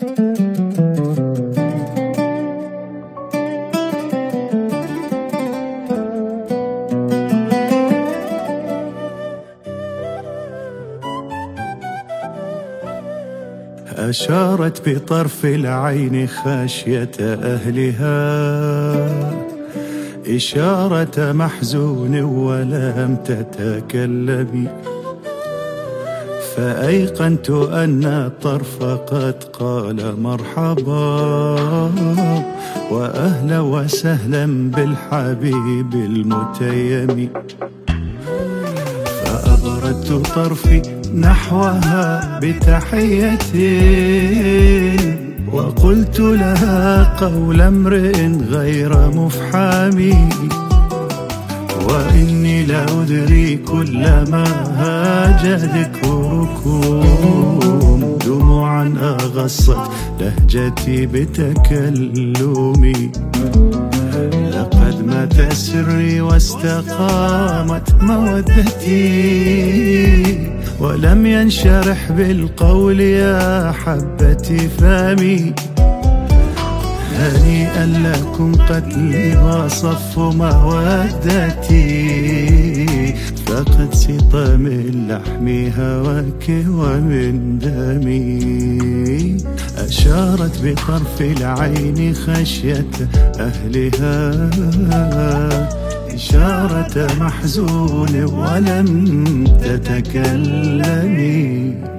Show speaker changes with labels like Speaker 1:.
Speaker 1: أشارت بطرف العين خشية أهلها، إشارة محزون ولم تتكلم، فأيقنت أن الطرف قد قال مرحبا وأهلا وسهلا بالحبيب المتيم. فأبردت طرفي نحوها بتحية وقلت لها قول امرئ غير مفحم، وإني لا أدري كل ما هاج ذكركم، دموعا أغصت لهجتي بتكلمي. لقد مات سري واستقامت مودتي، ولم ينشرح بالقول يا حبتي فمي. هنيئا لكم قتلي وصف مودتي، فقد سط من لحمي هواك ومن دمي. أشارت بطرف العين خشية أهلها، إشارة محزون ولم تتكلمي.